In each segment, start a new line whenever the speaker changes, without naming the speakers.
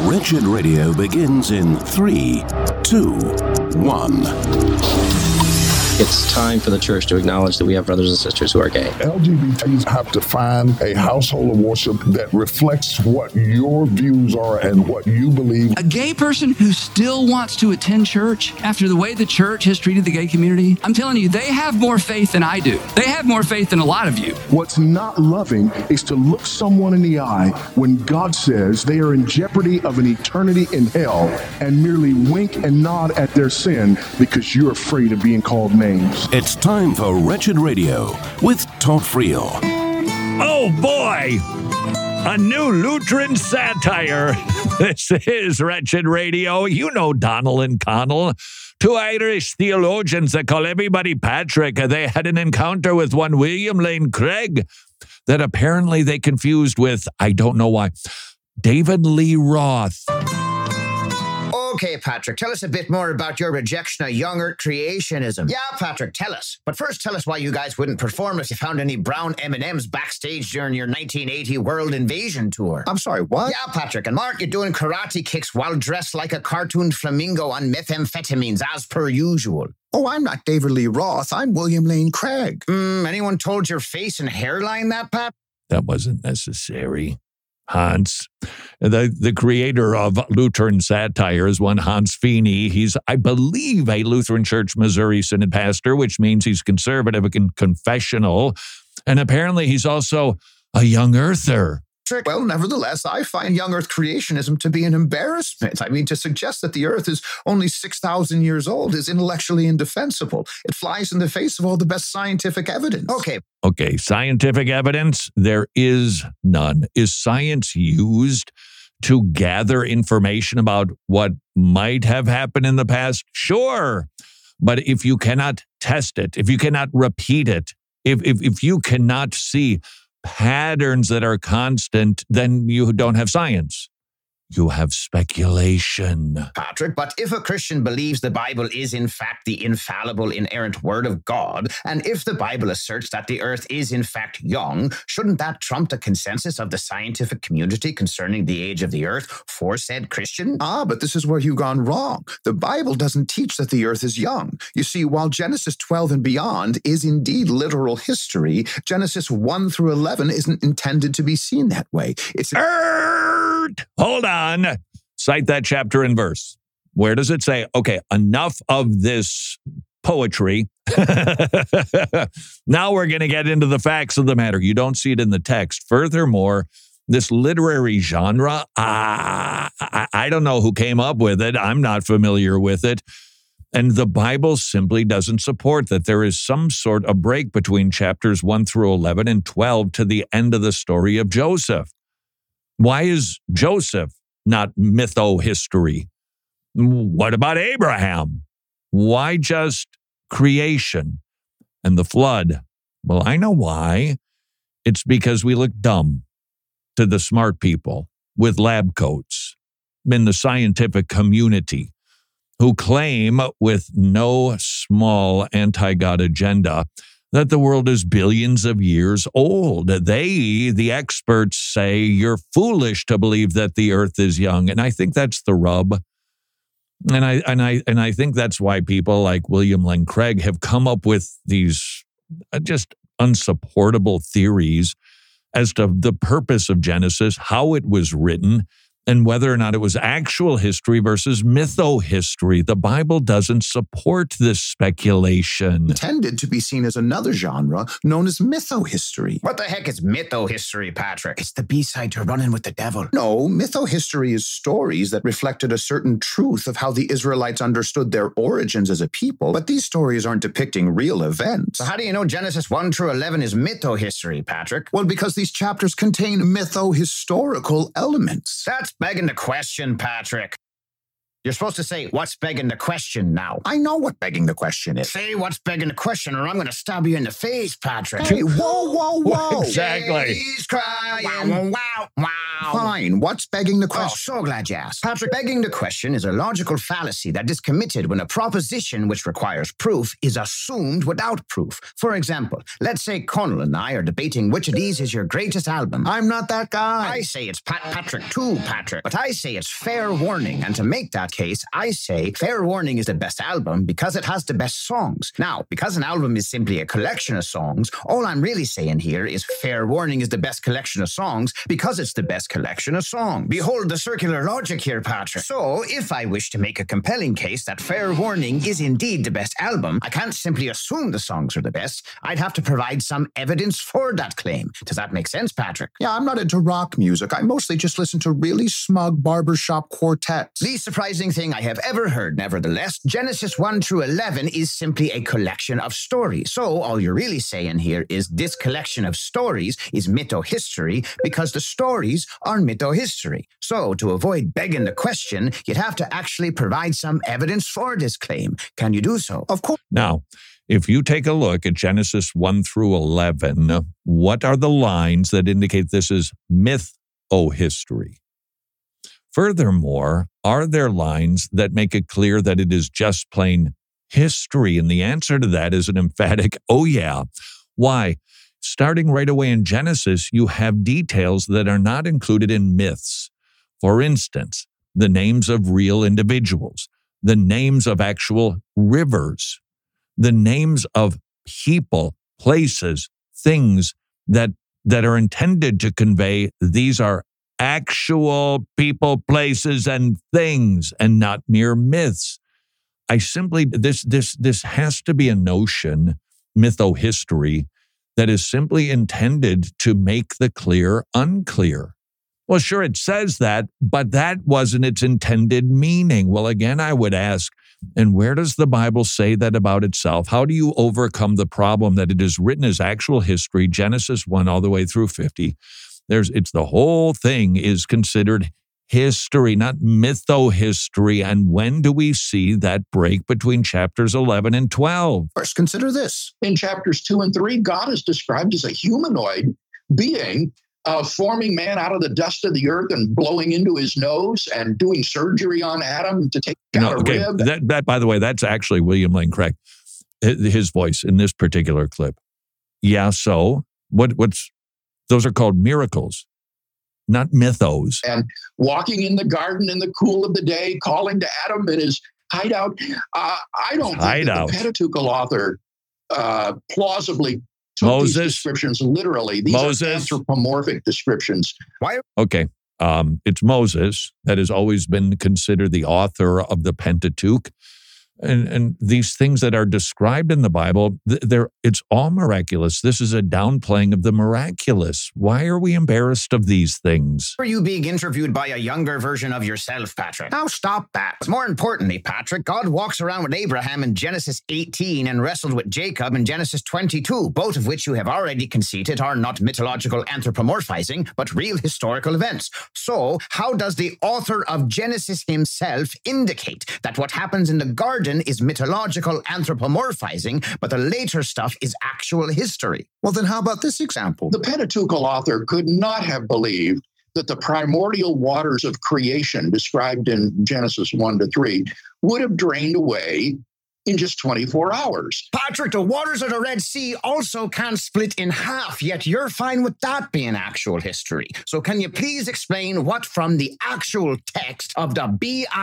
Wretched Radio begins in 3, 2, 1.
It's time for the church to acknowledge that we have brothers and sisters who are gay.
LGBTs have to find a household of worship that reflects what your views are and what you believe.
A gay person who still wants to attend church after the way the church has treated the gay community, I'm telling you, they have more faith than I do. They have more faith than a lot of you.
What's not loving is to look someone in the eye when God says they are in jeopardy of an eternity in hell and merely wink and nod at their sin because you're afraid of being called names.
It's time for Wretched Radio with Todd Friel.
Oh boy! A new Lutheran satire. This is Wretched Radio. You know Donald and Connell. Two Irish theologians that call everybody Patrick. They had an encounter with one William Lane Craig that apparently they confused with, I don't know why, David Lee Roth.
Okay, Patrick, tell us a bit more about your rejection of young earth creationism. Yeah, Patrick, tell us. But first, tell us why you guys wouldn't perform if you found any brown M&Ms backstage during your 1980 World Invasion tour.
I'm sorry, what?
Yeah, Patrick. And Mark, you're doing karate kicks while dressed like a cartoon flamingo on methamphetamines, as per usual.
Oh, I'm not David Lee Roth. I'm William Lane Craig.
Anyone told your face and hairline that, Pat?
That wasn't necessary. Hans, the creator of Lutheran satire, is one Hans Feeney. He's, I believe, a Lutheran Church Missouri Synod pastor, which means he's conservative and confessional. And apparently he's also a young earther.
Well, nevertheless, I find young earth creationism to be an embarrassment. I mean, to suggest that the earth is only 6,000 years old is intellectually indefensible. It flies in the face of all the best scientific evidence.
Okay, scientific evidence? There is none. Is science used to gather information about what might have happened in the past? Sure. But if you cannot test it, if you cannot repeat it, if you cannot see patterns that are constant, then you don't have science. You have speculation.
Patrick, but if a Christian believes the Bible is in fact the infallible, inerrant word of God, and if the Bible asserts that the earth is in fact young, shouldn't that trump the consensus of the scientific community concerning the age of the earth for said Christian?
But this is where you've gone wrong. The Bible doesn't teach that the earth is young. You see, while Genesis 12 and beyond is indeed literal history, Genesis 1 through 11 isn't intended to be seen that way. It's
Hold on. Cite that chapter and verse. Where does it say, okay, enough of this poetry. Now we're going to get into the facts of the matter. You don't see it in the text. Furthermore, this literary genre, I don't know who came up with it. I'm not familiar with it. And the Bible simply doesn't support that. There is some sort of break between chapters 1 through 11 and 12 to the end of the story of Joseph. Why is Joseph not mytho-history? What about Abraham? Why just creation and the flood? Well, I know why. It's because we look dumb to the smart people with lab coats in the scientific community who claim with no small anti-God agenda that the world is billions of years old. They, the experts, say you're foolish to believe that the earth is young. And I think that's the rub. And I think that's why people like William Lane Craig have come up with these just unsupportable theories as to the purpose of Genesis, how it was written, and whether or not it was actual history versus mytho-history. The Bible doesn't support this speculation.
Intended to be seen as another genre known as mytho-history.
What the heck is mytho-history, Patrick?
It's the B-side to Running with the Devil. No, mytho-history is stories that reflected a certain truth of how the Israelites understood their origins as a people, but these stories aren't depicting real events.
So how do you know Genesis 1 through 11 is mytho-history, Patrick?
Well, because these chapters contain mytho-historical elements.
That's begging the question, Patrick. You're supposed to say, what's begging the question now?
I know what begging the question is.
Say what's begging the question or I'm going to stab you in the face, Patrick.
Hey, whoa.
Exactly.
He's crying. Wow, wow, wow.
Fine. What's begging the
Oh,
question?
so glad you asked. Patrick, begging the question is a logical fallacy that is committed when a proposition which requires proof is assumed without proof. For example, let's say Connell and I are debating which of these is your greatest album.
I'm not that guy.
I say it's Patrick too, Patrick. But I say it's Fair Warning. And to make that case, I say Fair Warning is the best album because it has the best songs. Now, because an album is simply a collection of songs, all I'm really saying here is Fair Warning is the best collection of songs because it's the best collection of songs. Behold the circular logic here, Patrick. So, if I wish to make a compelling case that Fair Warning is indeed the best album, I can't simply assume the songs are the best. I'd have to provide some evidence for that claim. Does that make sense, Patrick?
Yeah, I'm not into rock music. I mostly just listen to really smug barbershop quartets.
The surprising thing I have ever heard, nevertheless, Genesis 1 through 11 is simply a collection of stories. So all you're really saying here is this collection of stories is mytho-history because the stories are mytho-history. So to avoid begging the question, you'd have to actually provide some evidence for this claim. Can you do so?
Of course.
Now, if you take a look at Genesis 1 through 11, what are the lines that indicate this is mytho-history? Furthermore, are there lines that make it clear that it is just plain history? And the answer to that is an emphatic, oh yeah. Why? Starting right away in Genesis, you have details that are not included in myths. For instance, the names of real individuals, the names of actual rivers, the names of people, places, things that are intended to convey these are actual people, places, and things, and not mere myths. I simply, this has to be a notion, mytho-history, that is simply intended to make the clear unclear. Well, sure, it says that, but that wasn't its intended meaning. Well, again, I would ask, and where does the Bible say that about itself? How do you overcome the problem that it is written as actual history, Genesis 1 all the way through 50? It's the whole thing is considered history, not mytho-history. And when do we see that break between chapters 11 and 12?
First, consider this.
In chapters 2 and 3, God is described as a humanoid being, forming man out of the dust of the earth and blowing into his nose and doing surgery on Adam to take out a rib.
That, by the way, that's actually William Lane Craig, his voice in this particular clip. Yeah, so what's those are called miracles, not mythos.
And walking in the garden in the cool of the day, calling to Adam in his hideout. I don't think that the Pentateuchal author plausibly took these descriptions literally. These are anthropomorphic descriptions.
Why?
Okay. It's Moses that has always been considered the author of the Pentateuch. And these things that are described in the Bible, it's all miraculous. This is a downplaying of the miraculous. Why are we embarrassed of these things?
Are you being interviewed by a younger version of yourself, Patrick? Now stop that. More importantly, Patrick, God walks around with Abraham in Genesis 18 and wrestled with Jacob in Genesis 22, both of which you have already conceded are not mythological anthropomorphizing, but real historical events. So how does the author of Genesis himself indicate that what happens in the garden is mythological anthropomorphizing, but the later stuff is actual history?
Well, then how about this example?
The Pentateuchal author could not have believed that the primordial waters of creation described in Genesis 1 to 3 would have drained away in just 24 hours.
Patrick, the waters of the Red Sea also can't split in half, yet you're fine with that being actual history. So can you please explain what from the actual text of the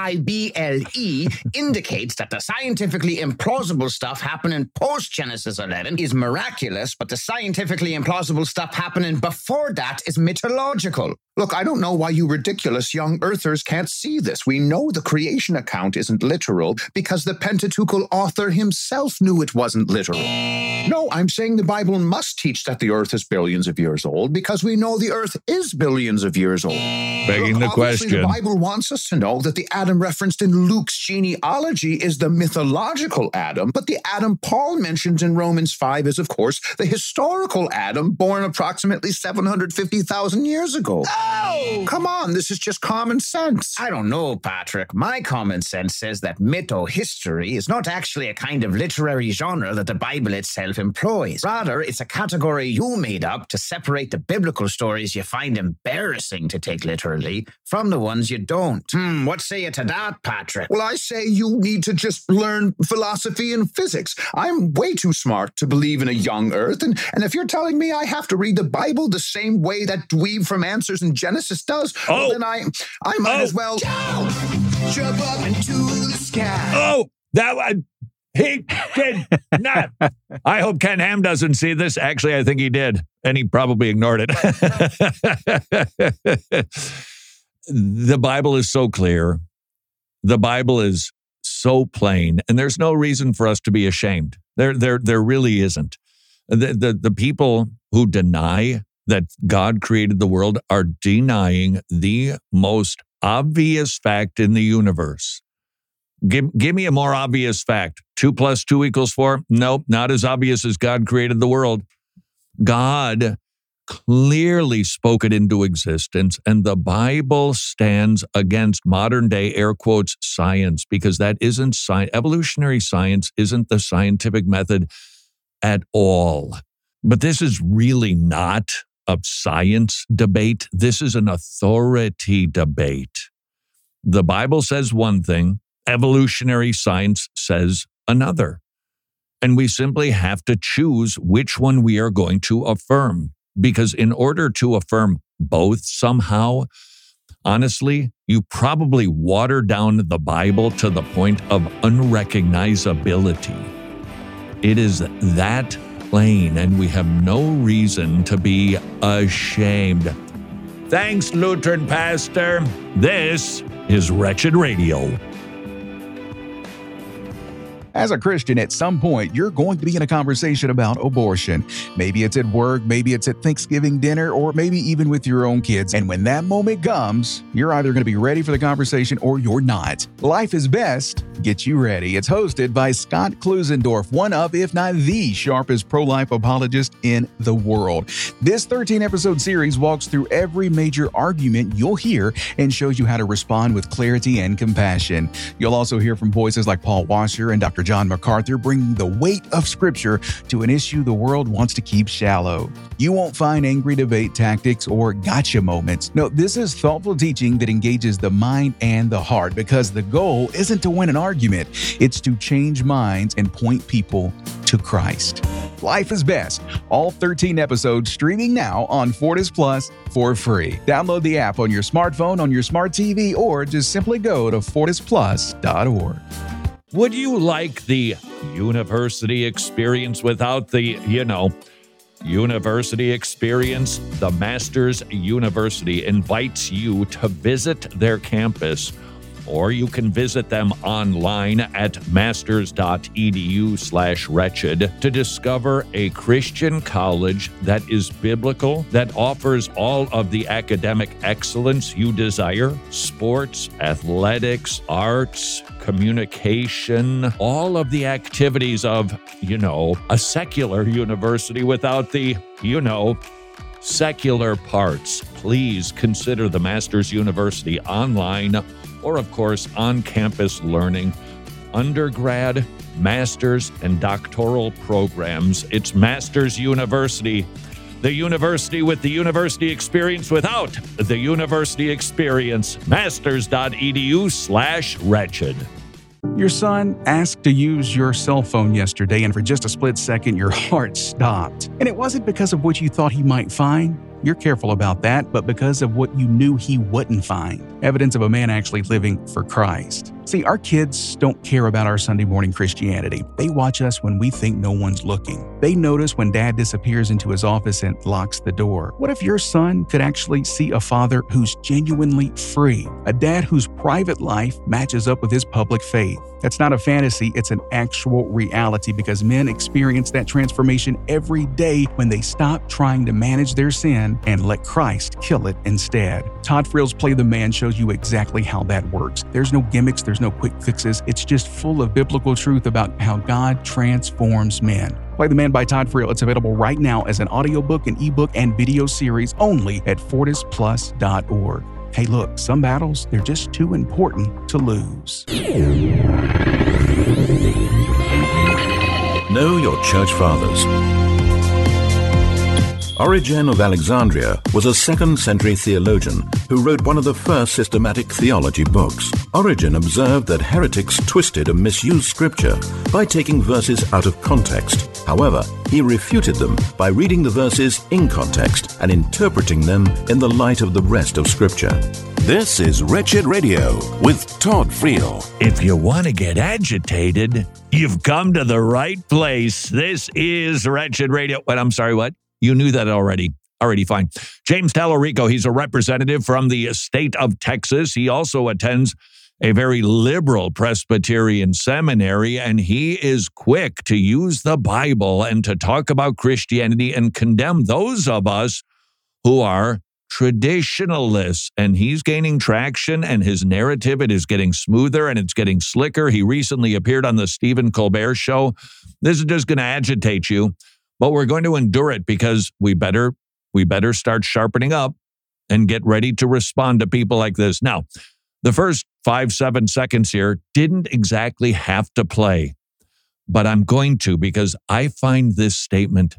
Bible indicates that the scientifically implausible stuff happening post-Genesis 11 is miraculous, but the scientifically implausible stuff happening before that is mythological?
Look, I don't know why you ridiculous young earthers can't see this. We know the creation account isn't literal because the Pentateuchal author himself knew it wasn't literal. No, I'm saying the Bible must teach that the earth is billions of years old because we know the earth is billions of years old.
Begging the question.
The Bible wants us to know that the Adam referenced in Luke's genealogy is the mythological Adam, but the Adam Paul mentions in Romans 5 is, of course, the historical Adam born approximately 750,000 years ago.
No!
Come on, this is just common sense.
I don't know, Patrick. My common sense says that mytho-history is not actually a kind of literary genre that the Bible itself employs. Rather, it's a category you made up to separate the biblical stories you find embarrassing to take literally from the ones you don't. What say you to that, Patrick?
Well, I say you need to just learn philosophy and physics. I'm way too smart to believe in a young earth, and if you're telling me I have to read the Bible the same way that dweeb from Answers in Genesis does, well, then I might as well jump up into the sky.
Oh, that one. He did not. I hope Ken Ham doesn't see this. Actually, I think he did, and he probably ignored it. The Bible is so clear. The Bible is so plain, and there's no reason for us to be ashamed. There really isn't. The people who deny that God created the world are denying the most obvious fact in the universe. Give me a more obvious fact. 2 + 2 = 4? Nope, not as obvious as God created the world. God clearly spoke it into existence, and the Bible stands against modern day, air quotes, science, because that isn't science. Evolutionary science isn't the scientific method at all. But this is really not a science debate. This is an authority debate. The Bible says one thing, evolutionary science says another. And we simply have to choose which one we are going to affirm. Because in order to affirm both somehow, honestly, you probably water down the Bible to the point of unrecognizability. It is that plain, and we have no reason to be ashamed. Thanks, Lutheran pastor. This is Wretched Radio.
As a Christian, at some point, you're going to be in a conversation about abortion. Maybe it's at work, maybe it's at Thanksgiving dinner, or maybe even with your own kids. And when that moment comes, you're either going to be ready for the conversation or you're not. Life is Best gets you ready. It's hosted by Scott Klusendorf, one of, if not the sharpest pro-life apologist in the world. This 13-episode series walks through every major argument you'll hear and shows you how to respond with clarity and compassion. You'll also hear from voices like Paul Washer and Dr. John MacArthur, bringing the weight of Scripture to an issue the world wants to keep shallow. You won't find angry debate tactics or gotcha moments. No, this is thoughtful teaching that engages the mind and the heart, because the goal isn't to win an argument, it's to change minds and point people to Christ. Life is Best, all 13 episodes streaming now on Fortis Plus for free. Download the app on your smartphone, on your smart TV, or just simply go to fortisplus.org.
Would you like the university experience without the, university experience? The Masters University invites you to visit their campus, or you can visit them online at masters.edu/wretched to discover a Christian college that is biblical, that offers all of the academic excellence you desire: sports, athletics, arts, communication, all of the activities of, a secular university without the, secular parts. Please consider the Masters University online, or of course on-campus learning, undergrad, master's, and doctoral programs. It's Masters University, the university with the university experience without the university experience. Masters.edu/wretched.
Your son asked to use your cell phone yesterday, and for just a split second, your heart stopped. And it wasn't because of what you thought he might find. You're careful about that, but because of what you knew he wouldn't find. Evidence of a man actually living for Christ. See, our kids don't care about our Sunday morning Christianity. They watch us when we think no one's looking. They notice when dad disappears into his office and locks the door. What if your son could actually see a father who's genuinely free? A dad whose private life matches up with his public faith. That's not a fantasy, it's an actual reality, because men experience that transformation every day when they stop trying to manage their sin sin and let Christ kill it instead. Todd Friel's Play the Man shows you exactly how that works. There's no gimmicks, there's no quick fixes. It's just full of biblical truth about how God transforms men. Play the Man by Todd Friel. It's available right now as an audiobook, an ebook, and video series only at FortisPlus.org. Hey, look, some battles, they're just too important to lose.
Know your church fathers. Origen of Alexandria was a 2nd century theologian who wrote one of the first systematic theology books. Origen observed that heretics twisted and misused scripture by taking verses out of context. However, he refuted them by reading the verses in context and interpreting them in the light of the rest of scripture. This is Wretched Radio with Todd Friel.
If you want to get agitated, you've come to the right place. This is Wretched Radio. But I'm sorry, what? You knew that already. Already fine. James Tallarico, he's a representative from the state of Texas. He also attends a very liberal Presbyterian seminary, and he is quick to use the Bible and to talk about Christianity and condemn those of us who are traditionalists. And he's gaining traction, and his narrative, it is getting smoother and it's getting slicker. He recently appeared on the Stephen Colbert Show. This is just going to agitate you. But we're going to endure it because we better start sharpening up and get ready to respond to people like this. Now, the first 5-7 seconds here didn't exactly have to play, but I'm going to because I find this statement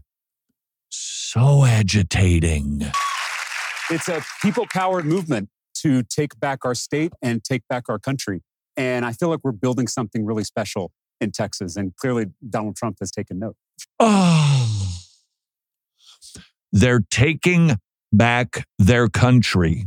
so agitating.
It's a people-powered movement to take back our state and take back our country. And I feel like we're building something really special in Texas. And clearly, Donald Trump has taken note.
Oh, they're taking back their country.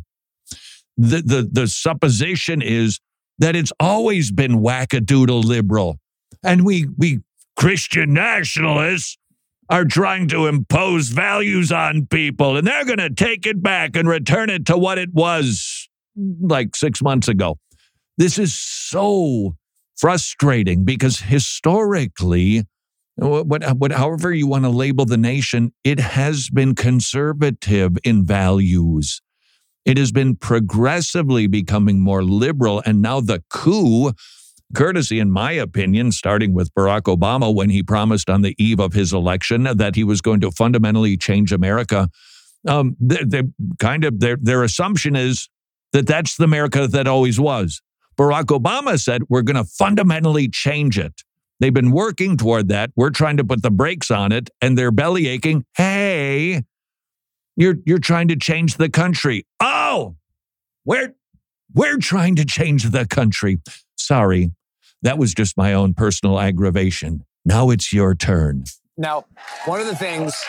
The supposition is that it's always been wackadoodle liberal. And we Christian nationalists are trying to impose values on people, and they're going to take it back and return it to what it was like 6 months ago. This is so frustrating because historically, however you want to label the nation, it has been conservative in values. It has been progressively becoming more liberal, and now the coup, courtesy, in my opinion, starting with Barack Obama when he promised on the eve of his election that he was going to fundamentally change America. Their assumption is that that's the America that always was. Barack Obama said, we're going to fundamentally change it. They've been working toward that. We're trying to put the brakes on it, and they're belly aching. Hey, you're trying to change the country. Oh, we're trying to change the country. Sorry, that was just my own personal aggravation. Now it's your turn.
Now, one of the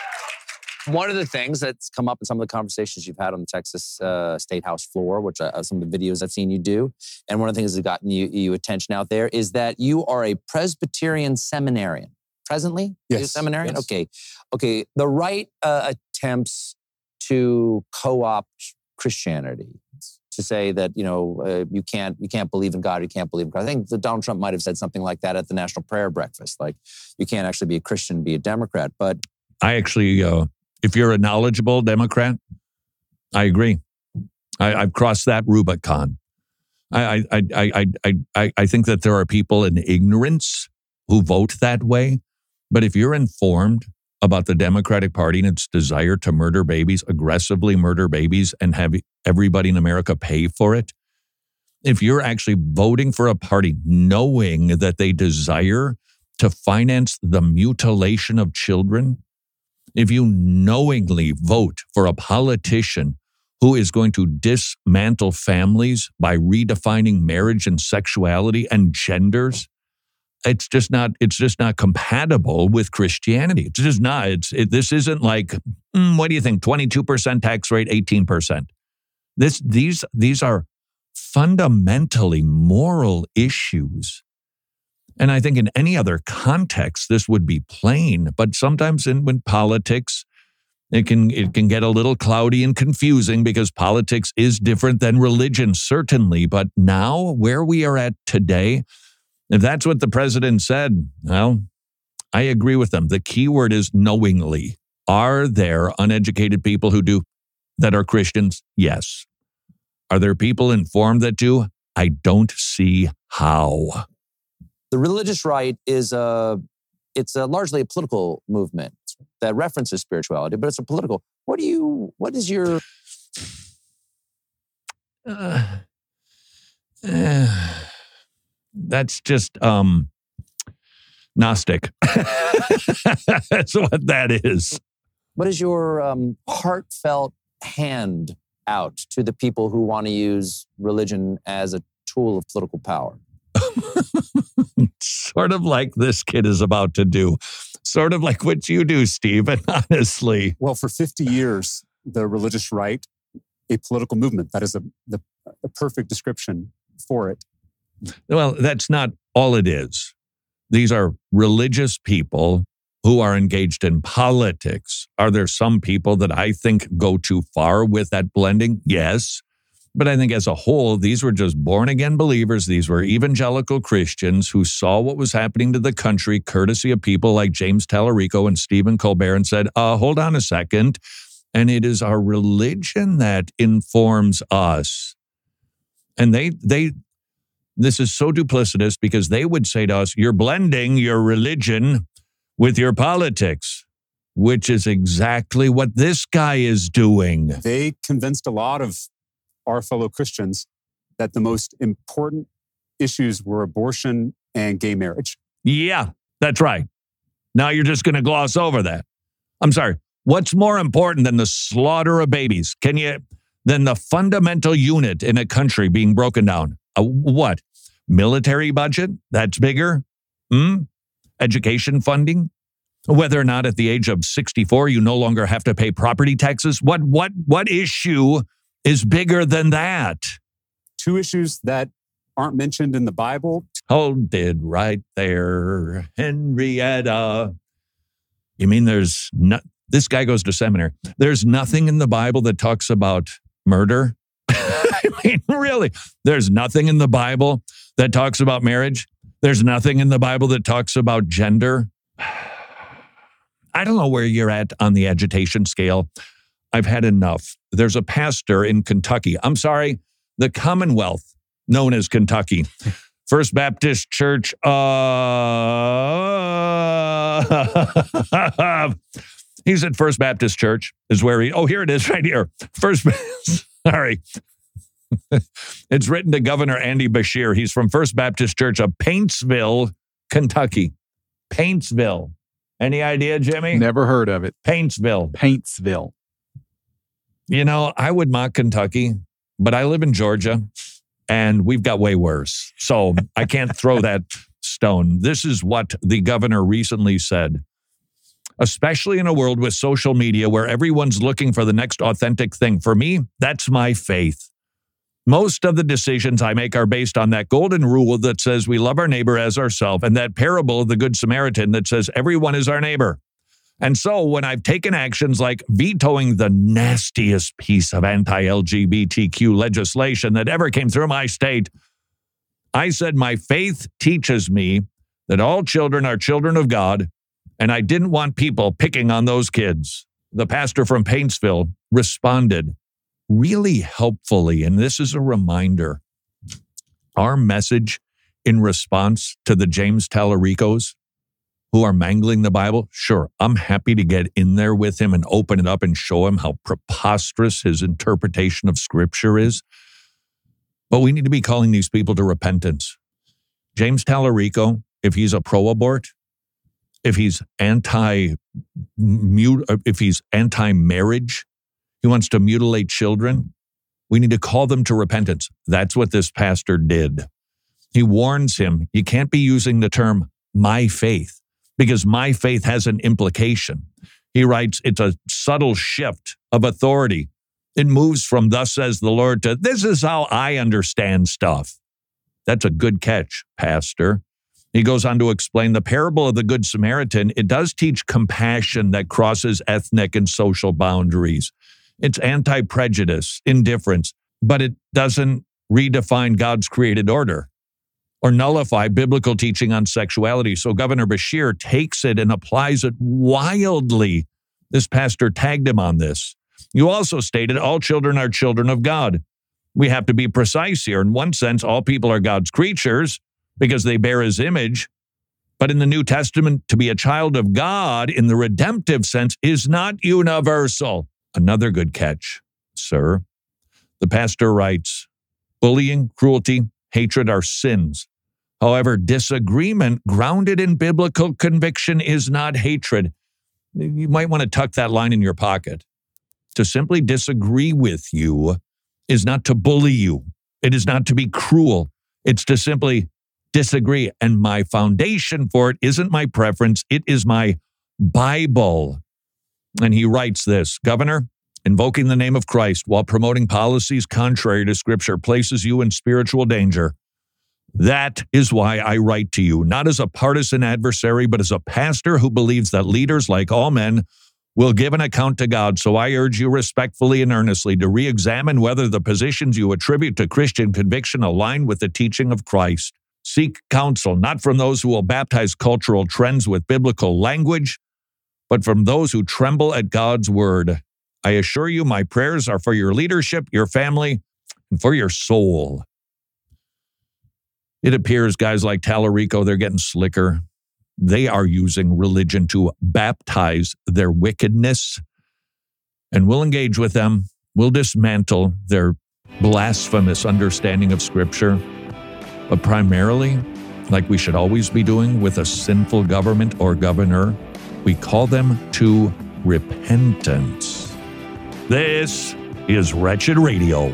things that's come up in some of the conversations you've had on the Texas State House floor, which some of the videos I've seen you do, and one of the things that's gotten you attention out there is that you are a Presbyterian seminarian. Presently?
Yes.
You're a seminarian?
Yes.
Okay. The right attempts to co-opt Christianity, to say that, you can't believe in God, you can't believe in God. I think that Donald Trump might have said something like that at the National Prayer Breakfast, like you can't actually be a Christian, be a Democrat. But
I actually, if you're a knowledgeable Democrat, I agree. I've crossed that Rubicon. I think that there are people in ignorance who vote that way. But if you're informed about the Democratic Party and its desire to murder babies, aggressively murder babies, and have everybody in America pay for it, if you're actually voting for a party knowing that they desire to finance the mutilation of children, if you knowingly vote for a politician who is going to dismantle families by redefining marriage and sexuality and genders, it's just not compatible with Christianity. It's just not. This isn't like, what do you think? 22% tax rate, 18%. These are fundamentally moral issues. And I think in any other context, this would be plain. But sometimes when politics, it can get a little cloudy and confusing because politics is different than religion, certainly. But now, where we are at today, if that's what the president said, well, I agree with them. The key word is knowingly. Are there uneducated people who do that are Christians? Yes. Are there people informed that do? I don't see how.
The religious right is largely a political movement that references spirituality, but it's a political. What is your...
That's just Gnostic. That's what that is.
What is your heartfelt hand out to the people who want to use religion as a tool of political power?
Sort of like this kid is about to do. Sort of like what you do, Stephen, honestly.
Well, for 50 years, the religious right, a political movement, that is the perfect description for it.
Well, that's not all it is. These are religious people who are engaged in politics. Are there some people that I think go too far with that blending? Yes. But I think as a whole, these were just born-again believers. These were evangelical Christians who saw what was happening to the country, courtesy of people like James Tallarico and Stephen Colbert, and said, hold on a second. And it is our religion that informs us. And this is so duplicitous because they would say to us, you're blending your religion with your politics, which is exactly what this guy is doing.
They convinced a lot of our fellow Christians that the most important issues were abortion and gay marriage.
Yeah, that's right. Now you're just going to gloss over that. I'm sorry. What's more important than the slaughter of babies? Than the fundamental unit in a country being broken down? What? Military budget? That's bigger? Education funding? Whether or not at the age of 64 you no longer have to pay property taxes? What issue is bigger than that?
Two issues that aren't mentioned in the Bible.
Hold it right there, Henrietta. You mean this guy goes to seminary. There's nothing in the Bible that talks about murder? I mean, really? There's nothing in the Bible that talks about marriage? There's nothing in the Bible that talks about gender? I don't know where you're at on the agitation scale. I've had enough. There's a pastor in Kentucky. I'm sorry, the Commonwealth, known as Kentucky. First Baptist Church. He's at First Baptist Church is where here it is right here. Sorry. It's written to Governor Andy Beshear. He's from First Baptist Church of Paintsville, Kentucky. Paintsville. Any idea, Jimmy?
Never heard of it.
Paintsville. You know, I would mock Kentucky, but I live in Georgia, and we've got way worse. So I can't throw that stone. This is what the governor recently said. Especially in a world with social media where everyone's looking for the next authentic thing. For me, that's my faith. Most of the decisions I make are based on that golden rule that says we love our neighbor as ourselves, and that parable of the Good Samaritan that says everyone is our neighbor. And so when I've taken actions like vetoing the nastiest piece of anti-LGBTQ legislation that ever came through my state, I said my faith teaches me that all children are children of God, and I didn't want people picking on those kids. The pastor from Paintsville responded really helpfully, and this is a reminder. Our message in response to the James Tallaricos who are mangling the Bible, sure, I'm happy to get in there with him and open it up and show him how preposterous his interpretation of Scripture is. But we need to be calling these people to repentance. James Tallarico, if he's a pro-abort, if he's anti-marriage, he wants to mutilate children, we need to call them to repentance. That's what this pastor did. He warns him, you can't be using the term my faith, because my faith has an implication. He writes, it's a subtle shift of authority. It moves from thus says the Lord to this is how I understand stuff. That's a good catch, Pastor. He goes on to explain the parable of the Good Samaritan. It does teach compassion that crosses ethnic and social boundaries. It's anti-prejudice, indifference, but it doesn't redefine God's created order or nullify biblical teaching on sexuality. So Governor Beshear takes it and applies it wildly. This pastor tagged him on this. You also stated all children are children of God. We have to be precise here. In one sense, all people are God's creatures because they bear his image. But in the New Testament, to be a child of God in the redemptive sense is not universal. Another good catch, sir. The pastor writes, bullying, cruelty, hatred are sins. However, disagreement grounded in biblical conviction is not hatred. You might want to tuck that line in your pocket. To simply disagree with you is not to bully you. It is not to be cruel. It's to simply disagree. And my foundation for it isn't my preference. It is my Bible. And he writes this, Governor, invoking the name of Christ while promoting policies contrary to Scripture places you in spiritual danger. That is why I write to you, not as a partisan adversary, but as a pastor who believes that leaders, like all men, will give an account to God. So I urge you respectfully and earnestly to re-examine whether the positions you attribute to Christian conviction align with the teaching of Christ. Seek counsel, not from those who will baptize cultural trends with biblical language, but from those who tremble at God's word. I assure you, my prayers are for your leadership, your family, and for your soul. It appears guys like Tallarico, they're getting slicker. They are using religion to baptize their wickedness, and we'll engage with them. We'll dismantle their blasphemous understanding of Scripture. But primarily, like we should always be doing with a sinful government or governor, we call them to repentance. This is Wretched Radio.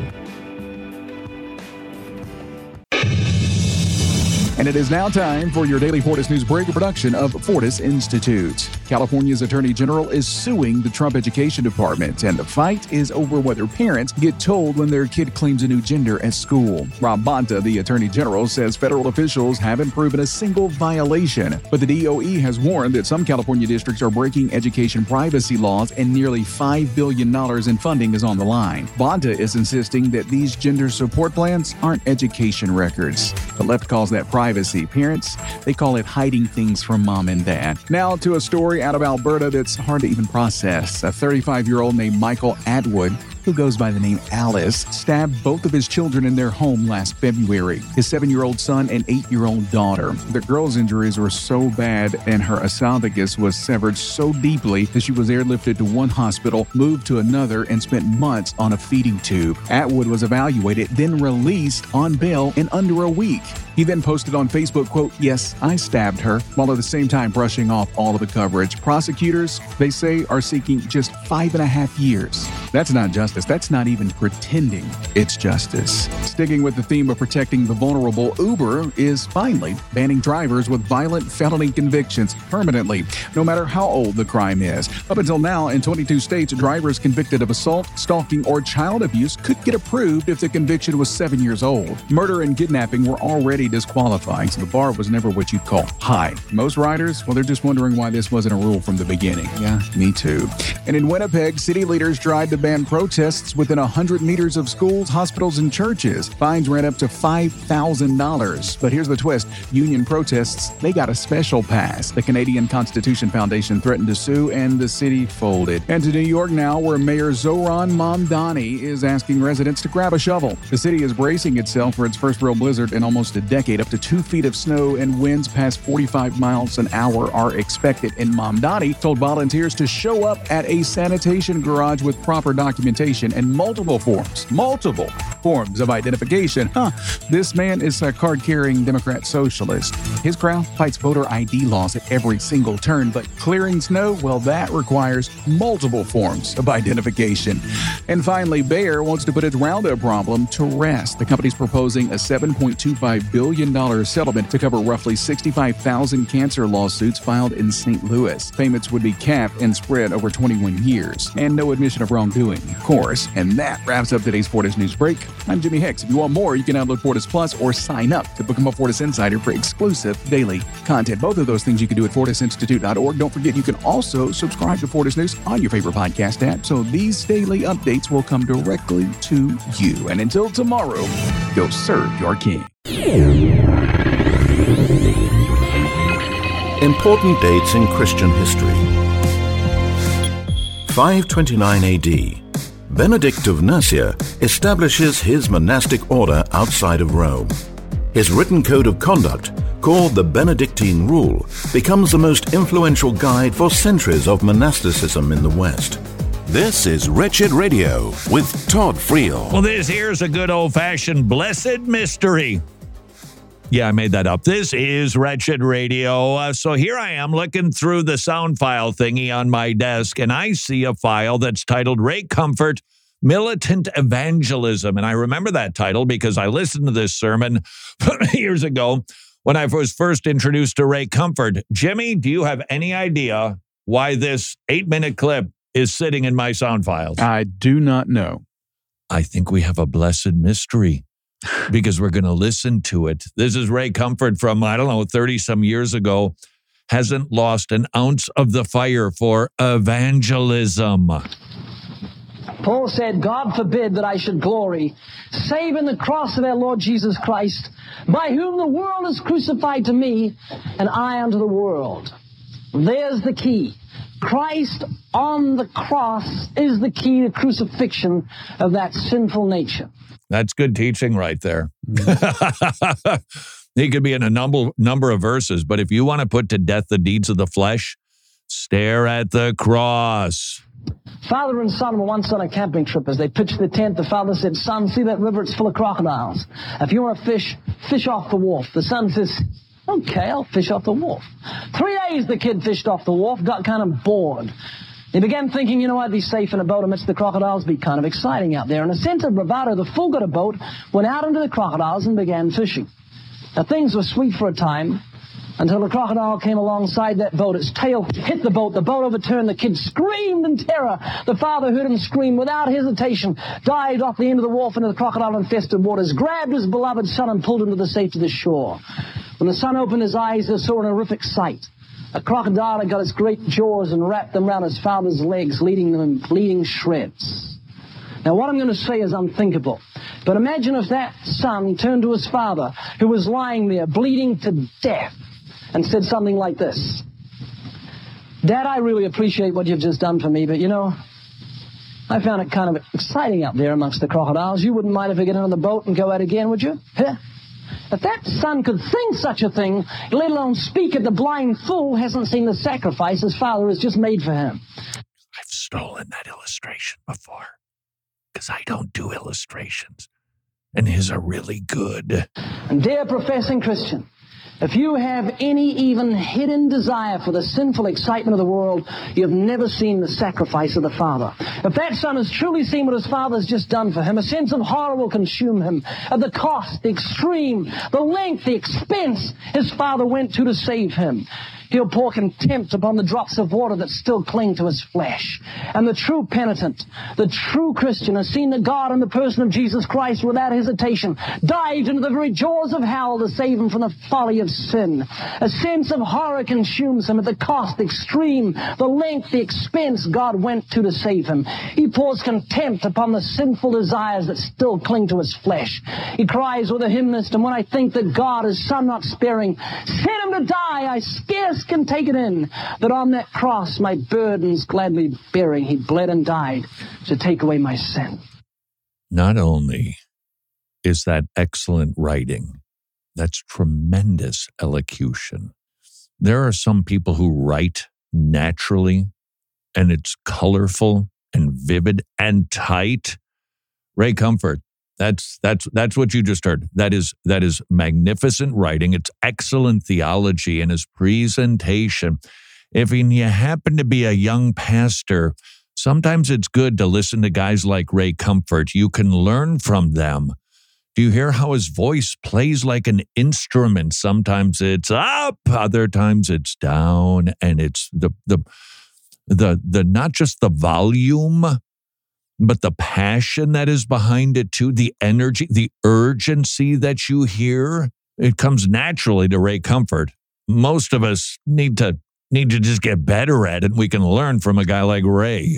And it is now time for your daily Fortis News Break, a production of Fortis Institute. California's Attorney General is suing the Trump Education Department, and the fight is over whether parents get told when their kid claims a new gender at school. Rob Bonta, the Attorney General, says federal officials haven't proven a single violation, but the DOE has warned that some California districts are breaking education privacy laws and nearly $5 billion in funding is on the line. Bonta is insisting that these gender support plans aren't education records. The left calls that privacy. Parents, they call it hiding things from mom and dad. Now to a story out of Alberta that's hard to even process. A 35-year-old named Michael Atwood, who goes by the name Alice, stabbed both of his children in their home last February, his 7-year-old son and 8-year-old daughter. The girl's injuries were so bad and her esophagus was severed so deeply that she was airlifted to one hospital, moved to another, and spent months on a feeding tube. Atwood was evaluated, then released on bail in under a week. He then posted on Facebook, quote, "Yes, I stabbed her," while at the same time brushing off all of the coverage. Prosecutors, they say, are seeking just 5.5 years. That's not justice. That's not even pretending it's justice. Sticking with the theme of protecting the vulnerable, Uber is finally banning drivers with violent felony convictions permanently, no matter how old the crime is. Up until now, in 22 states, drivers convicted of assault, stalking, or child abuse could get approved if the conviction was 7 years old. Murder and kidnapping were already disqualifying, so the bar was never what you'd call high. Most riders, well, they're just wondering why this wasn't a rule from the beginning. Yeah, me too. And in Winnipeg, city leaders tried to ban protests within 100 meters of schools, hospitals, and churches. Fines ran up to $5,000. But here's the twist. Union protests, they got a special pass. The Canadian Constitution Foundation threatened to sue, and the city folded. And to New York now, where Mayor Zohran Mamdani is asking residents to grab a shovel. The city is bracing itself for its first real blizzard in almost a decade. Up to 2 feet of snow and winds past 45 miles an hour are expected. And Mamdani told volunteers to show up at a sanitation garage with proper documentation and multiple forms of identification. This man is a card-carrying Democrat socialist. His crowd fights voter ID laws at every single turn, but clearing snow, well, that requires multiple forms of identification. And finally, Bayer wants to put its Roundup problem to rest. The company's proposing a $7.25 billion settlement to cover roughly 65,000 cancer lawsuits filed in St. Louis. Payments would be capped and spread over 21 years. And no admission of wrongdoing, of course. And that wraps up today's Fortis News Break. I'm Jimmy Hicks. If you want more, you can download Fortis Plus or sign up to become a Fortis Insider for exclusive daily content. Both of those things you can do at FortisInstitute.org. Don't forget, you can also subscribe to Fortis News on your favorite podcast app, so these daily updates will come directly to you. And until tomorrow, go serve your king.
Important dates in Christian history. 529 AD. Benedict of Nursia establishes his monastic order outside of Rome. His written code of conduct, called the Benedictine Rule, becomes the most influential guide for centuries of monasticism in the West.
This is Wretched Radio with Todd Friel.
Well, this here's a good old-fashioned blessed mystery. Yeah, I made that up. This is Wretched Radio. So here I am looking through the sound file thingy on my desk, and I see a file that's titled Ray Comfort, Militant Evangelism. And I remember that title because I listened to this sermon years ago when I was first introduced to Ray Comfort. Jimmy, do you have any idea why this 8-minute clip is sitting in my sound files?
I do not know.
I think we have a blessed mystery because we're going to listen to it. This is Ray Comfort from, 30-some years ago. Hasn't lost an ounce of the fire for evangelism.
Paul said, God forbid that I should glory, save in the cross of our Lord Jesus Christ, by whom the world is crucified to me, and I unto the world. There's the key. Christ on the cross is the key to crucifixion of that sinful nature.
That's good teaching right there. He could be in a number of verses, but if you want to put to death the deeds of the flesh, stare at the cross.
Father and son were once on a camping trip. As they pitched the tent, the father said, son, see that river? It's full of crocodiles. If you want to fish, fish off the wharf. The son says, okay, I'll fish off the wharf. 3 days the kid fished off the wharf, got kind of bored. He began thinking, I'd be safe in a boat amidst the crocodiles, be kind of exciting out there. In a sense of bravado, the fool got a boat, went out into the crocodiles and began fishing. Now, things were sweet for a time until the crocodile came alongside that boat. Its tail hit the boat overturned. The kid screamed in terror. The father heard him scream without hesitation, dived off the end of the wharf into the crocodile-infested waters, grabbed his beloved son and pulled him to the safety of the shore. When the son opened his eyes, they saw an horrific sight. A crocodile had got its great jaws and wrapped them around his father's legs, leaving them in bleeding shreds. Now, what I'm going to say is unthinkable. But imagine if that son turned to his father, who was lying there bleeding to death, and said something like this. Dad, I really appreciate what you've just done for me, but I found it kind of exciting out there amongst the crocodiles. You wouldn't mind if I get on the boat and go out again, would you? Huh? If that son could think such a thing, let alone speak it, the blind fool hasn't seen the sacrifice his father has just made for him.
I've stolen that illustration before because I don't do illustrations, and his are really good.
And dear professing Christian, if you have any even hidden desire for the sinful excitement of the world, you've never seen the sacrifice of the Father. If that son has truly seen what his Father's just done for him, a sense of horror will consume him at the cost, the extreme, the length, the expense his Father went to save him. He'll pour contempt upon the drops of water that still cling to his flesh. And the true penitent, the true Christian, has seen the God in the person of Jesus Christ without hesitation, dived into the very jaws of hell to save him from the folly of sin. A sense of horror consumes him at the cost, the extreme, the length, the expense God went to save him. He pours contempt upon the sinful desires that still cling to his flesh. He cries with a hymnist, and when I think that God, his Son not sparing, sent him to die, I scarce can take it in that on that cross my burdens gladly bearing, he bled and died to take away my sin.
Not only is that excellent writing, that's tremendous elocution. There are some people who write naturally, and it's colorful and vivid and tight. Ray Comfort, that's what you just heard. That is magnificent writing. It's excellent theology in his presentation. If you happen to be a young pastor, sometimes it's good to listen to guys like Ray Comfort. You can learn from them. Do you hear how his voice plays like an instrument? Sometimes it's up, other times it's down, and it's the not just the volume, but the passion that is behind it too, the energy, the urgency that you hear. It comes naturally to Ray Comfort. Most of us need to just get better at it. We can learn from a guy like Ray.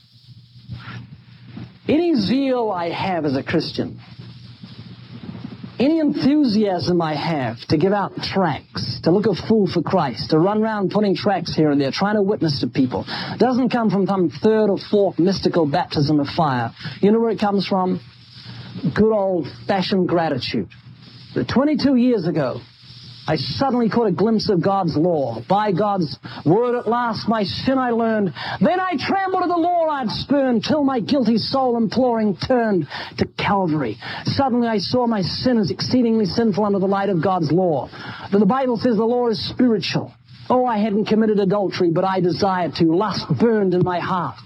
Any zeal I have as a Christian Any enthusiasm I have to give out tracts, to look a fool for Christ, to run around putting tracts here and there, trying to witness to people, doesn't come from some third or fourth mystical baptism of fire. You know where it comes from? Good old-fashioned gratitude. 22 years ago, I suddenly caught a glimpse of God's law. By God's word at last my sin I learned. Then I trembled at the law I'd spurned, till my guilty soul imploring turned to Calvary. Suddenly I saw my sin as exceedingly sinful under the light of God's law. For the Bible says the law is spiritual. Oh, I hadn't committed adultery, but I desired to. Lust burned in my heart.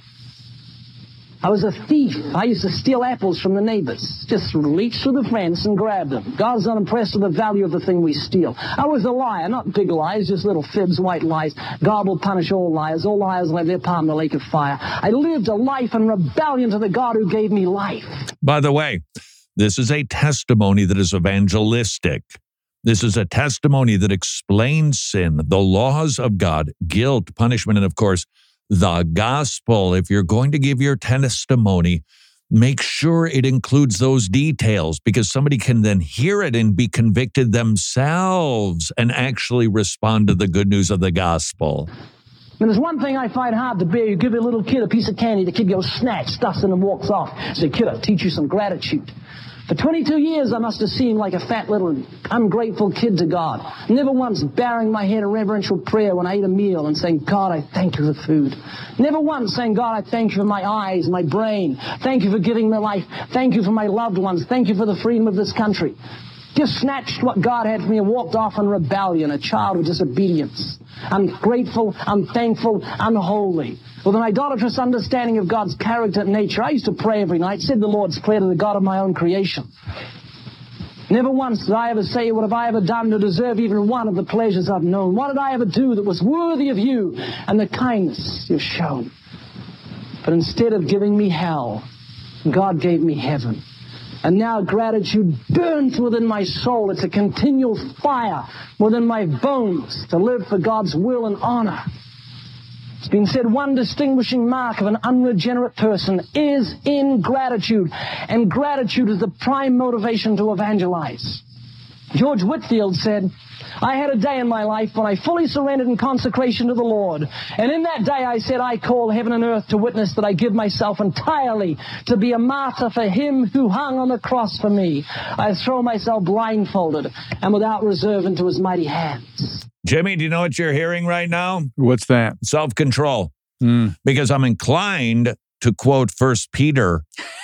I was a thief. I used to steal apples from the neighbors. Just reach through the fence and grab them. God's not impressed with the value of the thing we steal. I was a liar, not big lies, just little fibs, white lies. God will punish all liars. All liars will have their part in the lake of fire. I lived a life in rebellion to the God who gave me life.
By the way, this is a testimony that is evangelistic. This is a testimony that explains sin, the laws of God, guilt, punishment, and of course, the gospel. If you're going to give your testimony, make sure it includes those details, because somebody can then hear it and be convicted themselves and actually respond to the good news of the gospel.
And there's one thing I find hard to bear. You give a little kid a piece of candy, the kid goes snatch, stuffs it and walks off. Say, kid, I'll teach you some gratitude. For 22 years, I must have seemed like a fat little ungrateful kid to God. Never once bowing my head in reverential prayer when I ate a meal and saying, God, I thank you for food. Never once saying, God, I thank you for my eyes, my brain. Thank you for giving me life. Thank you for my loved ones. Thank you for the freedom of this country. Just snatched what God had for me and walked off in rebellion, a child of disobedience. Ungrateful, unthankful, unholy. With an idolatrous understanding of God's character and nature, I used to pray every night, said the Lord's Prayer to the God of my own creation. Never once did I ever say, what have I ever done to deserve even one of the pleasures I've known? What did I ever do that was worthy of you and the kindness you've shown? But instead of giving me hell, God gave me heaven. And now gratitude burns within my soul. It's a continual fire within my bones to live for God's will and honor. It's been said one distinguishing mark of an unregenerate person is ingratitude. And gratitude is the prime motivation to evangelize. George Whitefield said, I had a day in my life when I fully surrendered in consecration to the Lord. And in that day I said, I call heaven and earth to witness that I give myself entirely to be a martyr for him who hung on the cross for me. I throw myself blindfolded and without reserve into his mighty hands.
Jimmy, do you know what you're hearing right now?
What's that?
Self-control. Because I'm inclined to quote 1 Peter.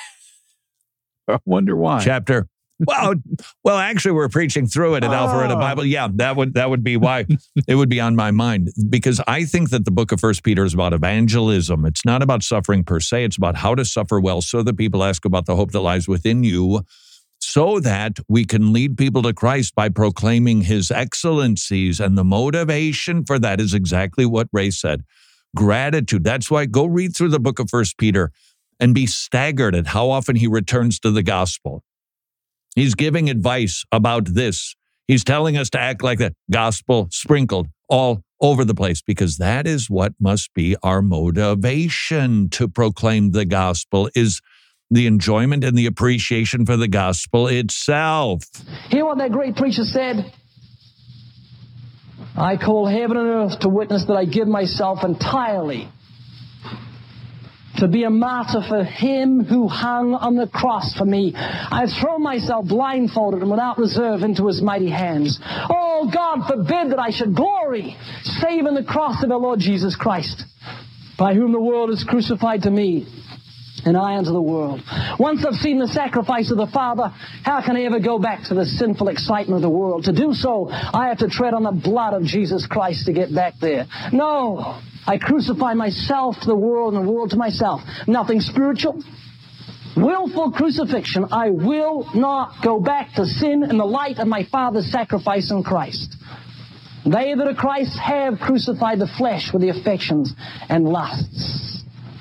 I wonder why.
Chapter. Well, actually, we're preaching through it at Alpharetta Bible. Yeah, that would be why it would be on my mind, because I think that the book of 1 Peter is about evangelism. It's not about suffering per se. It's about how to suffer well so that people ask about the hope that lies within you, so that we can lead people to Christ by proclaiming his excellencies. And the motivation for that is exactly what Ray said. Gratitude. That's why go read through the book of 1 Peter and be staggered at how often he returns to the gospel. He's giving advice about this. He's telling us to act like that. Gospel sprinkled all over the place, because that is what must be our motivation to proclaim the gospel, is the enjoyment and the appreciation for the gospel itself.
Hear what that great preacher said? I call heaven and earth to witness that I give myself entirely to be a martyr for him who hung on the cross for me. I throw myself blindfolded and without reserve into his mighty hands. Oh, God forbid that I should glory save in the cross of our Lord Jesus Christ, by whom the world is crucified to me and I unto the world. Once I've seen the sacrifice of the Father, how can I ever go back to the sinful excitement of the world? To do so, I have to tread on the blood of Jesus Christ to get back there. No, I crucify myself to the world and the world to myself. Nothing spiritual. Willful crucifixion. I will not go back to sin in the light of my Father's sacrifice in Christ. They that are Christ have crucified the flesh with the affections and lusts.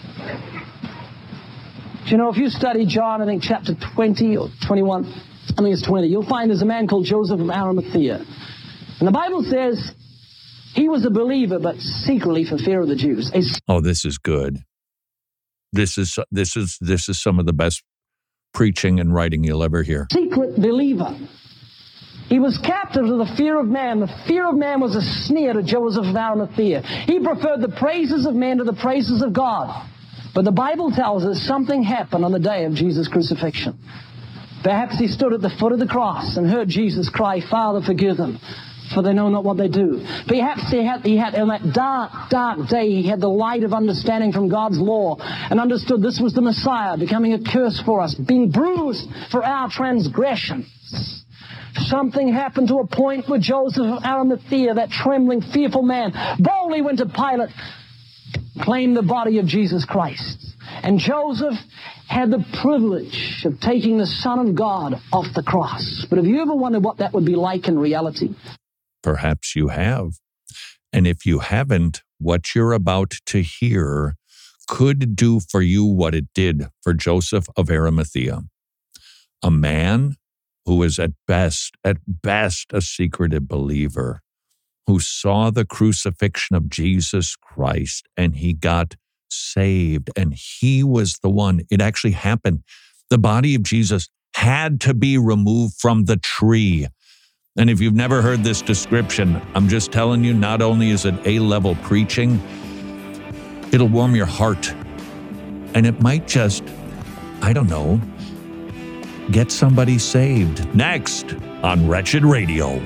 Do you know, if you study John, I think chapter 20 or 21, I think it's 20, you'll find there's a man called Joseph of Arimathea. And the Bible says he was a believer, but secretly for fear of the Jews.
Oh, this is good. This is some of the best preaching and writing you'll ever hear.
Secret believer. He was captive to the fear of man. The fear of man was a sneer to Joseph of Arimathea. He preferred the praises of man to the praises of God. But the Bible tells us something happened on the day of Jesus' crucifixion. Perhaps he stood at the foot of the cross and heard Jesus cry, "Father, forgive them, for they know not what they do." Perhaps he had on that dark day, he had the light of understanding from God's law and understood this was the Messiah becoming a curse for us, being bruised for our transgressions. Something happened to a point where Joseph of Arimathea, that trembling, fearful man, boldly went to Pilate, claimed the body of Jesus Christ. And Joseph had the privilege of taking the Son of God off the cross. But have you ever wondered what that would be like in reality?
Perhaps you have. And if you haven't, what you're about to hear could do for you what it did for Joseph of Arimathea. A man who was at best a secretive believer, who saw the crucifixion of Jesus Christ and he got saved, and he was the one. It actually happened. The body of Jesus had to be removed from the tree. And if you've never heard this description, I'm just telling you, not only is it A-level preaching, it'll warm your heart. And it might just, I don't know, get somebody saved. Next on Wretched Radio.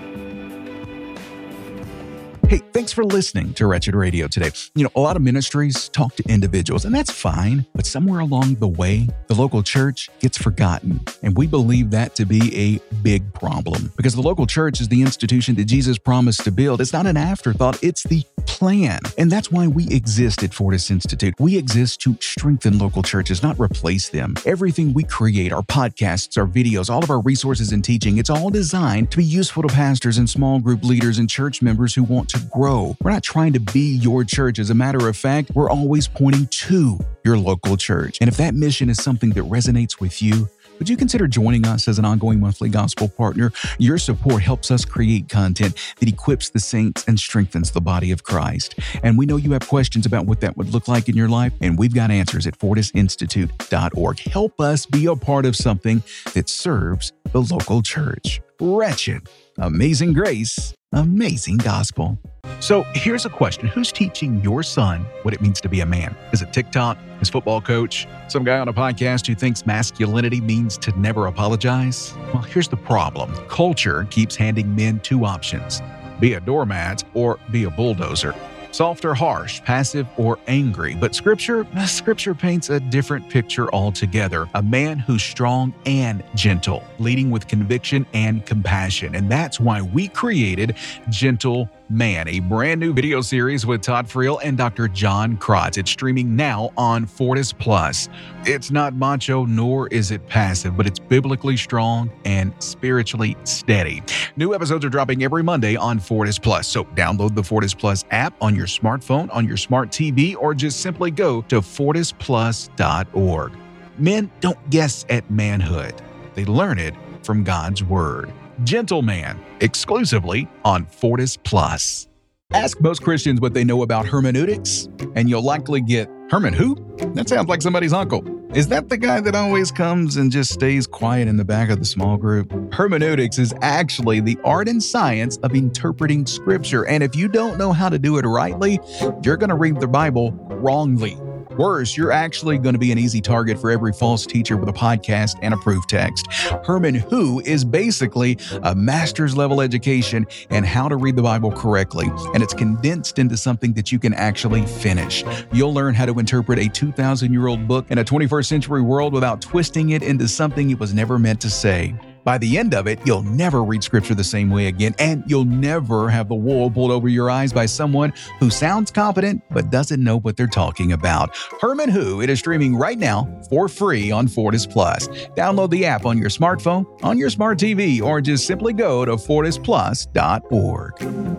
Hey, thanks for listening to Wretched Radio today. You know, a lot of ministries talk to individuals, and that's fine. But somewhere along the way, the local church gets forgotten. And we believe that to be a big problem because the local church is the institution that Jesus promised to build. It's not an afterthought. It's the plan. And that's why we exist at Fortis Institute. We exist to strengthen local churches, not replace them. Everything we create, our podcasts, our videos, all of our resources and teaching, it's all designed to be useful to pastors and small group leaders and church members who want to grow. We're not trying to be your church. As a matter of fact, we're always pointing to your local church. And if that mission is something that resonates with you, would you consider joining us as an ongoing monthly gospel partner? Your support helps us create content that equips the saints and strengthens the body of Christ. And we know you have questions about what that would look like in your life, and we've got answers at fortisinstitute.org. Help us be a part of something that serves the local church. Wretched, amazing grace, amazing gospel. So here's a question. Who's teaching your son what it means to be a man? Is it TikTok, his football coach, some guy on a podcast who thinks masculinity means to never apologize? Well, here's the problem. Culture keeps handing men two options: be a doormat or be a bulldozer. Soft or harsh, passive or angry. But Scripture paints a different picture altogether. A man who's strong and gentle, leading with conviction and compassion. And that's why we created Gentle Man, a brand new video series with Todd Friel and Dr. John Krotz. It's streaming now on Fortis Plus. It's not macho, nor is it passive, but it's biblically strong and spiritually steady. New episodes are dropping every Monday on Fortis Plus. So download the Fortis Plus app on your smartphone, on your smart TV, or just simply go to fortisplus.org. Men don't guess at manhood. They learn it from God's Word. Gentle Man, exclusively on Fortis Plus. Ask most Christians what they know about hermeneutics, and you'll likely get, Herman who? That sounds like somebody's uncle. Is that the guy that always comes and just stays quiet in the back of the small group? Hermeneutics is actually the art and science of interpreting Scripture, and if you don't know how to do it rightly, you're going to read the Bible wrongly. Worse, you're actually going to be an easy target for every false teacher with a podcast and a proof text. Herman Who is basically a master's level education in how to read the Bible correctly, and it's condensed into something that you can actually finish. You'll learn how to interpret a 2,000-year-old book in a 21st century world without twisting it into something it was never meant to say. By the end of it, you'll never read Scripture the same way again, and you'll never have the wool pulled over your eyes by someone who sounds competent but doesn't know what they're talking about. Herman Who, it is streaming right now for free on Fortis Plus. Download the app on your smartphone, on your smart TV, or just simply go to fortisplus.org.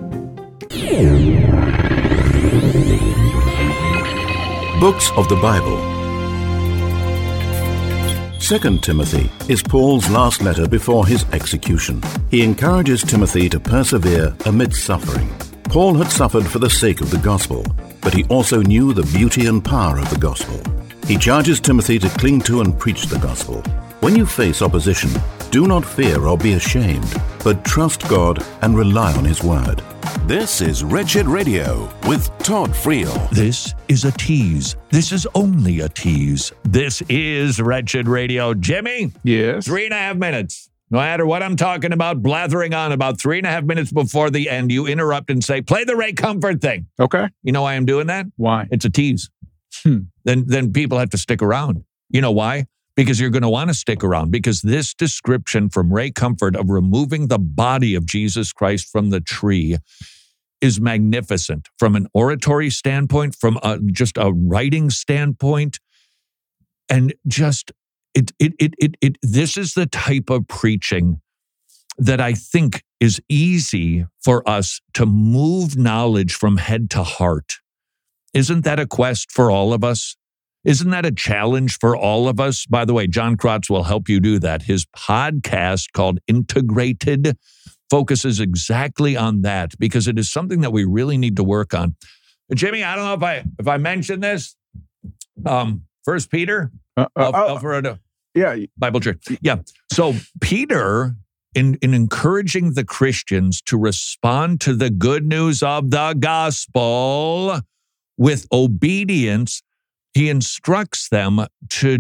Books of the Bible. 2 Timothy is Paul's last letter before his execution. He encourages Timothy to persevere amidst suffering. Paul had suffered for the sake of the gospel, but he also knew the beauty and power of the gospel. He charges Timothy to cling to and preach the gospel. When you face opposition, Do not fear or be ashamed, but trust God and rely on His word.
This is Wretched Radio with Todd Friel.
This is a tease. This is only a tease. This is Wretched Radio. Jimmy?
Yes?
3.5 minutes. No matter what I'm talking about, blathering on about 3.5 minutes before the end, you interrupt and say, play the Ray Comfort thing.
Okay.
You know why I'm doing that?
Why?
It's a tease. Then people have to stick around. You know why? Because you're going to want to stick around, because this description from Ray Comfort of removing the body of Jesus Christ from the tree is magnificent from an oratory standpoint, from just a writing standpoint, and just this is the type of preaching that I think is easy for us to move knowledge from head to heart. Isn't that a quest for all of us? Isn't that a challenge for all of us? By the way, John Krotz will help you do that. His podcast called Integrated focuses exactly on that, because it is something that we really need to work on. Jimmy, I don't know if I mentioned this. 1 Peter, Alpharetta, Bible Church. Yeah. So Peter, in encouraging the Christians to respond to the good news of the gospel with obedience, he instructs them to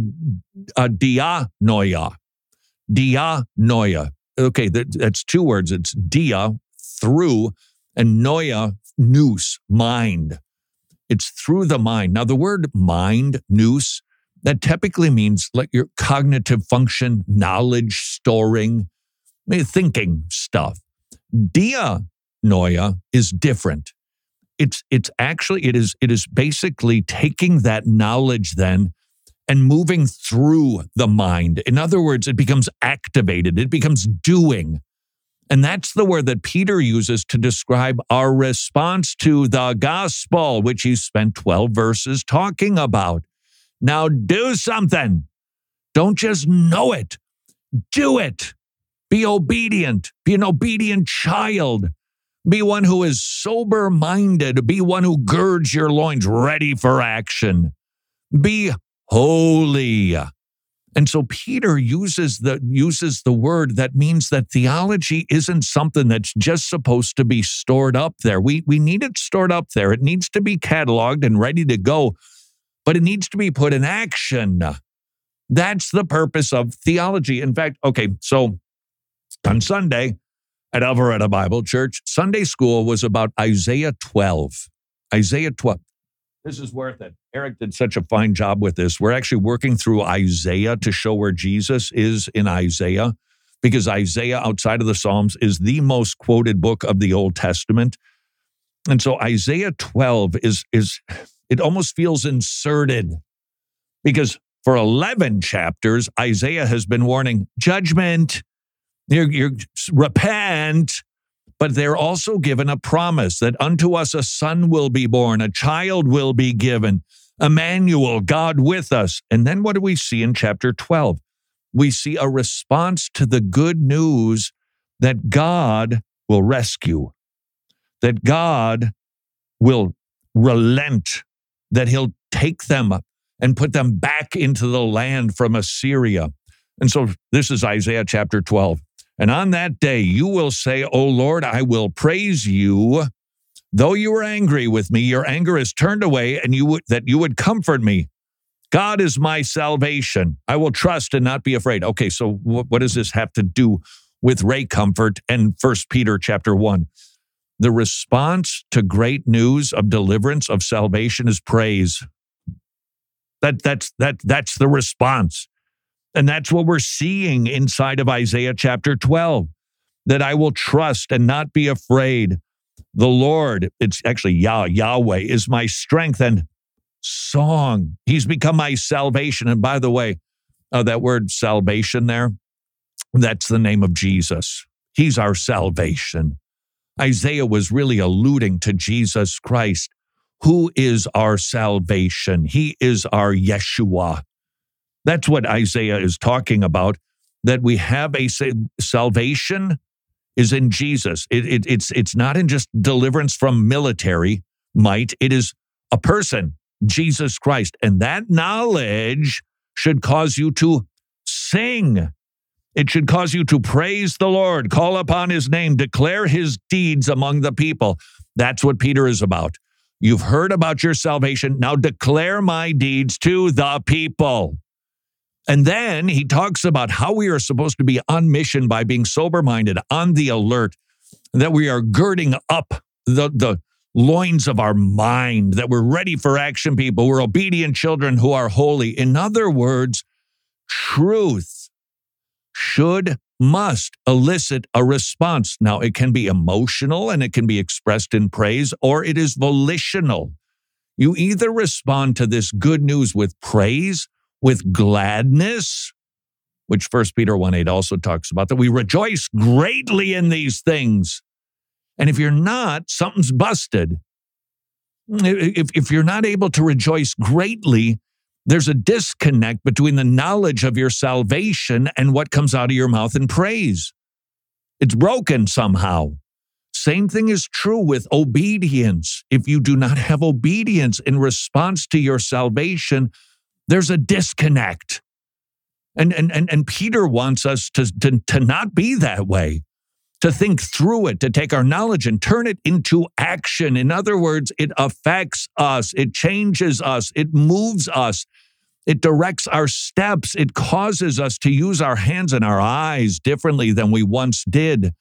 dianoia. Dianoia. Okay, that's two words. It's dia, through, and noia, nous, mind. It's through the mind. Now, the word mind, nous, that typically means like your cognitive function, knowledge storing, thinking stuff. Dianoia is different. It is basically taking that knowledge then and moving through the mind. In other words, it becomes activated. It becomes doing. And that's the word that Peter uses to describe our response to the gospel, which he spent 12 verses talking about. Now do something. Don't just know it. Do it. Be obedient. Be an obedient child. Be one who is sober-minded. Be one who girds your loins, ready for action. Be holy. And so Peter uses the word that means that theology isn't something that's just supposed to be stored up there. We need it stored up there. It needs to be cataloged and ready to go, but it needs to be put in action. That's the purpose of theology. In fact, okay, so on Sunday at Alpharetta Bible Church, Sunday school was about Isaiah 12. Isaiah 12. This is worth it. Eric did such a fine job with this. We're actually working through Isaiah to show where Jesus is in Isaiah, because Isaiah, outside of the Psalms, is the most quoted book of the Old Testament. And so Isaiah 12 is it almost feels inserted, because for 11 chapters, Isaiah has been warning judgment, you repent. But they're also given a promise that unto us a son will be born, a child will be given, Emmanuel, God with us. And then what do we see in chapter 12? We see a response to the good news that God will rescue, that God will relent, that he'll take them and put them back into the land from Assyria. And so this is Isaiah chapter 12. And on that day, you will say, O Lord, I will praise you. Though you were angry with me, your anger is turned away, and you would comfort me. God is my salvation. I will trust and not be afraid. Okay, so what does this have to do with Ray Comfort and 1 Peter chapter 1? The response to great news of deliverance, of salvation, is praise. That's the response. And that's what we're seeing inside of Isaiah chapter 12, that I will trust and not be afraid. The Lord, it's actually Yahweh, is my strength and song. He's become my salvation. And by the way, that word salvation there, that's the name of Jesus. He's our salvation. Isaiah was really alluding to Jesus Christ, who is our salvation. He is our Yeshua. That's what Isaiah is talking about, that we have a salvation is in Jesus. It's not in just deliverance from military might. It is a person, Jesus Christ. And that knowledge should cause you to sing. It should cause you to praise the Lord, call upon his name, declare his deeds among the people. That's what Peter is about. You've heard about your salvation. Now declare my deeds to the people. And then he talks about how we are supposed to be on mission by being sober-minded, on the alert, that we are girding up the loins of our mind, that we're ready for action people. We're obedient children who are holy. In other words, truth must elicit a response. Now, it can be emotional and it can be expressed in praise, or it is volitional. You either respond to this good news with praise, with gladness, which 1 Peter 1:8 also talks about, that we rejoice greatly in these things. And if you're not, something's busted. If you're not able to rejoice greatly, there's a disconnect between the knowledge of your salvation and what comes out of your mouth in praise. It's broken somehow. Same thing is true with obedience. If you do not have obedience in response to your salvation, there's a disconnect. And Peter wants us to not be that way, to think through it, to take our knowledge and turn it into action. In other words, it affects us, it changes us, it moves us, it directs our steps, it causes us to use our hands and our eyes differently than we once did.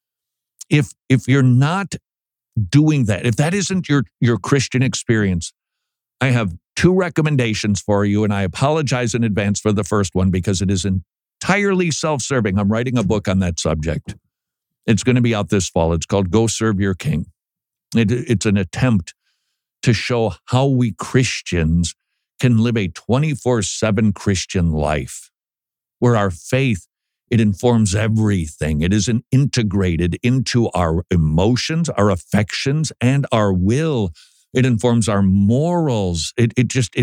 If you're not doing that, if that isn't your Christian experience, I have 2 recommendations for you, and I apologize in advance for the first one because it is entirely self-serving. I'm writing a book on that subject. It's going to be out this fall. It's called Go Serve Your King. It's an attempt to show how we Christians can live a 24/7 Christian life, where our faith, it informs everything. It is integrated into our emotions, our affections, and our will. It informs our morals. It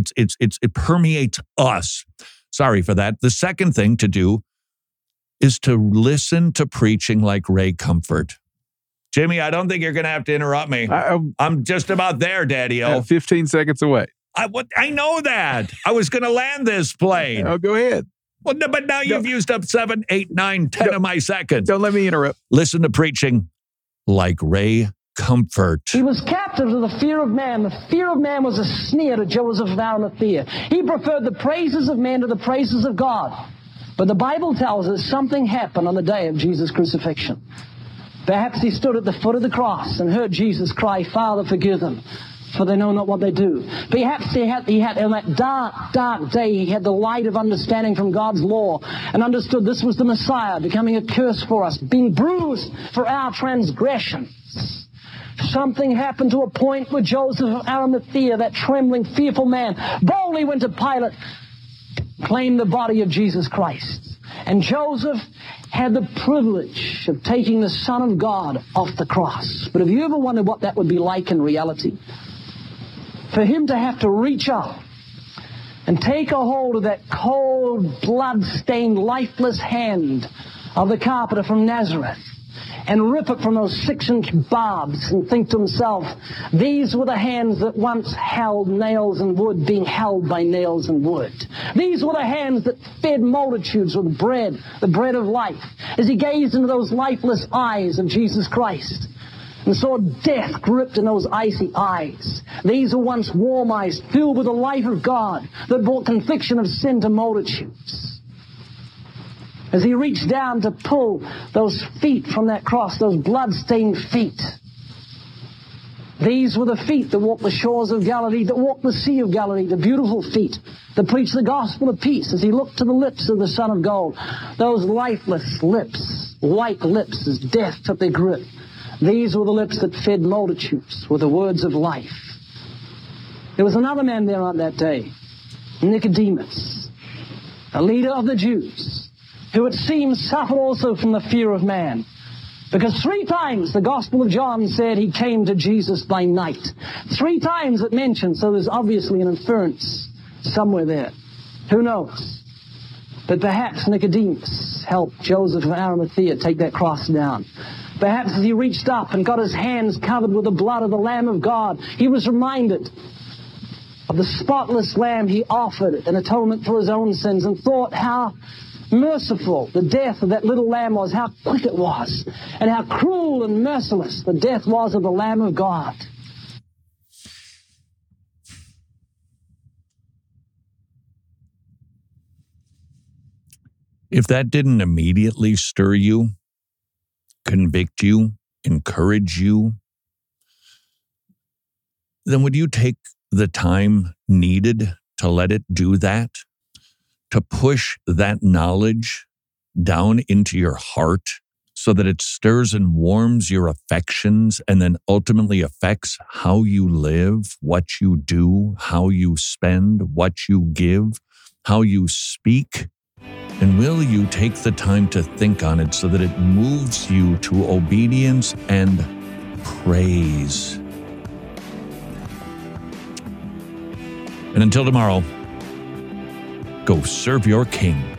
permeates us. Sorry for that. The second thing to do is to listen to preaching like Ray Comfort. Jimmy, I don't think you're going to have to interrupt me. I'm just about there, Daddy-O.
15 seconds away.
I know that. I was going to land this plane.
Oh, go ahead.
Well, but now you've used up 7, 8, 9, 10 of my seconds.
Don't let me interrupt.
Listen to preaching like Ray Comfort.
He was captive to the fear of man. The fear of man was a sneer to Joseph of Arimathea. He preferred the praises of man to the praises of God. But the Bible tells us something happened on the day of Jesus' crucifixion. Perhaps he stood at the foot of the cross and heard Jesus cry, "Father, forgive them, for they know not what they do." Perhaps he had in that dark day, he had the light of understanding from God's law and understood this was the Messiah becoming a curse for us, being bruised for our transgressions. Something happened to a point where Joseph of Arimathea, that trembling, fearful man, boldly went to Pilate, claimed the body of Jesus Christ. And Joseph had the privilege of taking the Son of God off the cross. But have you ever wondered what that would be like in reality? For him to have to reach up and take a hold of that cold, blood-stained, lifeless hand of the carpenter from Nazareth and rip it from those 6-inch barbs and think to himself, these were the hands that once held nails and wood being held by nails and wood. These were the hands that fed multitudes with bread, the bread of life, as he gazed into those lifeless eyes of Jesus Christ and saw death gripped in those icy eyes. These were once warm eyes filled with the life of God that brought conviction of sin to multitudes. As he reached down to pull those feet from that cross, those blood-stained feet. These were the feet that walked the shores of Galilee, that walked the Sea of Galilee, the beautiful feet that preached the gospel of peace. As he looked to the lips of the Son of God, those lifeless lips, like lips as death took their grip. These were the lips that fed multitudes with the words of life. There was another man there on that day, Nicodemus, a leader of the Jews, who it seems suffered also from the fear of man. Because 3 times the Gospel of John said he came to Jesus by night. 3 times it mentioned, so there's obviously an inference somewhere there. Who knows? But perhaps Nicodemus helped Joseph of Arimathea take that cross down. Perhaps as he reached up and got his hands covered with the blood of the Lamb of God, he was reminded of the spotless Lamb he offered in atonement for his own sins and thought how merciful the death of that little lamb was, how quick it was, and how cruel and merciless the death was of the Lamb of God.
If that didn't immediately stir you, convict you, encourage you, then would you take the time needed to let it do that? To push that knowledge down into your heart so that it stirs and warms your affections and then ultimately affects how you live, what you do, how you spend, what you give, how you speak? And will you take the time to think on it so that it moves you to obedience and praise? And until tomorrow, go serve your King.